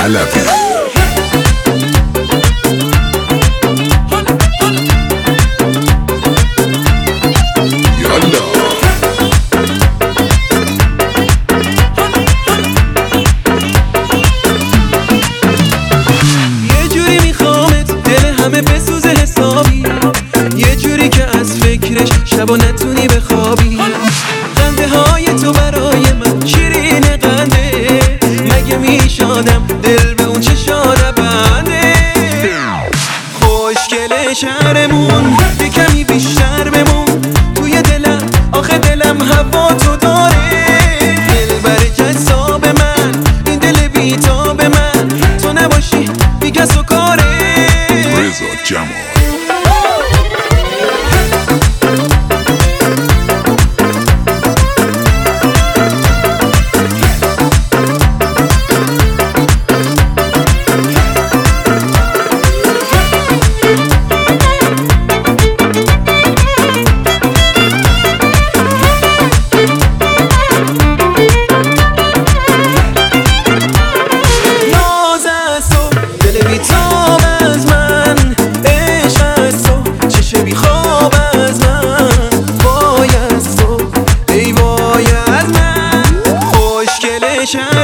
علوی. یه جوری میخوامت دل همه بسوزه حسابی، یه جوری که از فکرش شبا نتونی بخوابی. خنده های تو برای من شیرین قنده، مگه میشادم دل به اون چشا نبنده. خوشگل شهرمون یه کمی بیشتر بمون توی دلم، آخه دلم هوا تو داره. دلبر جذاب من، این دل بیتاب من، تو نباشی بی کس و کاره. رضا جمال. شهر